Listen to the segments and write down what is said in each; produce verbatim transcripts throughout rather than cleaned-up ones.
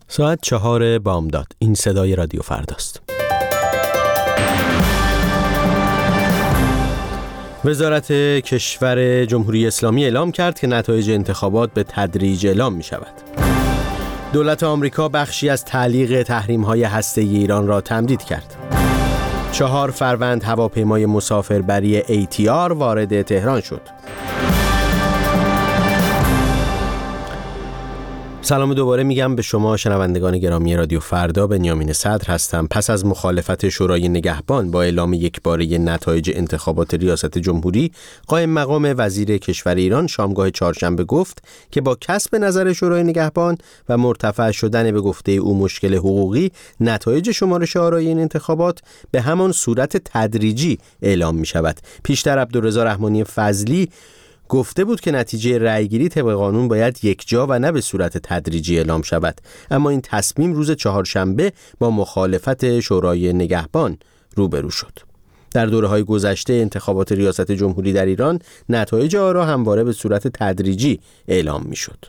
ساعت چهار بامداد. این صدای رادیو فرداست. وزارت کشور جمهوری اسلامی اعلام کرد که نتایج انتخابات به تدریج اعلام می شود. دولت آمریکا بخشی از تعلیق تحریم‌های هسته‌ای ایران را تمدید کرد. چهار فروند هواپیمای مسافربری ای تی آر وارد تهران شد. سلام دوباره میگم به شما شنوندگان گرامی رادیو فردا. بنیامین صدر هستم. پس از مخالفت شورای نگهبان با اعلام یکباره نتایج انتخابات ریاست جمهوری، قائم مقام وزیر کشور ایران شامگاه چهارشنبه گفت که با کسب نظر شورای نگهبان و مرتفع شدن به گفته او مشکل حقوقی، نتایج شمارش آرای این انتخابات به همان صورت تدریجی اعلام می شود. پیشتر عبدالرضا رحمانی فضلی گفته بود که نتیجه رأیگیری طبق قانون باید یکجا و نه به صورت تدریجی اعلام شود، اما این تصمیم روز چهارشنبه با مخالفت شورای نگهبان روبرو شد. در دوره‌های گذشته انتخابات ریاست جمهوری در ایران نتایج آرا همواره به صورت تدریجی اعلام می‌شد.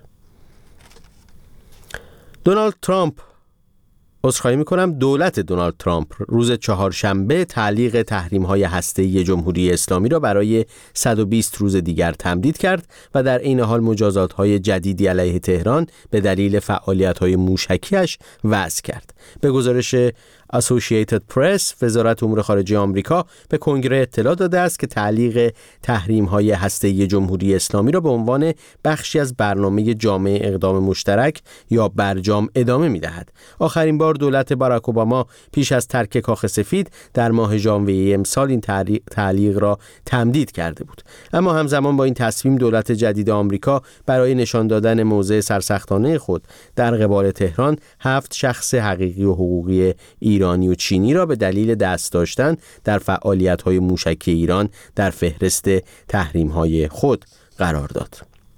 دونالد ترامپ عذرخواهی می‌کنم دولت دونالد ترامپ روز چهارشنبه تعلیق تحریم‌های هسته‌ای جمهوری اسلامی را برای صد و بیست روز دیگر تمدید کرد و در این حال مجازات‌های جدیدی علیه تهران به دلیل فعالیت‌های موشکی‌اش وضع کرد. به گزارش اسوسییتد پرس، وزارت امور خارجه آمریکا به کنگره اطلاع داده است که تعلیق تحریم‌های هسته‌ای جمهوری اسلامی را به عنوان بخشی از برنامه جامع اقدام مشترک یا برجام ادامه می‌دهد. آخرین بار دولت باراک اوباما پیش از ترک کاخ سفید در ماه ژانویه امسال این تعلیق را تمدید کرده بود. اما همزمان با این تصمیم دولت جدید آمریکا برای نشان دادن موضع سرسختانه خود در قبال تهران، هفت شخص حقیقی و حقوقی ایرانی و چینی را به دلیل دست داشتن در فعالیت‌های موشکی ایران در فهرست تحریم‌های خود قرار داد.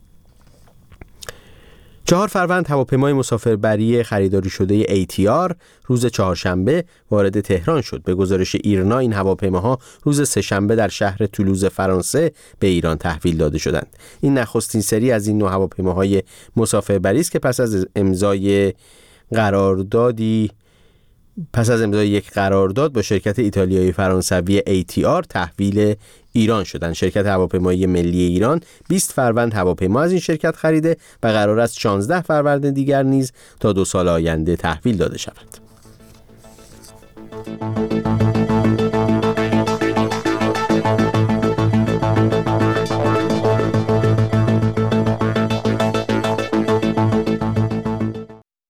چهار فروند هواپیمای مسافربری خریداری شده ای تی آر روز چهارشنبه وارد تهران شد. به گزارش ایرنا این هواپیماها روز سه‌شنبه در شهر تولوز فرانسه به ایران تحویل داده شدند. این نخستین سری از این نوع هواپیماهای مسافربری است که پس از امضای قراردادی پس از امضای یک قرارداد با شرکت ایتالیایی فرانسوی ای تی آر تحویل ایران شدند. شرکت هواپیمایی ملی ایران بیست فروند هواپیما از این شرکت خریده و قرار است شانزده فروند دیگر نیز تا دو سال آینده تحویل داده شود.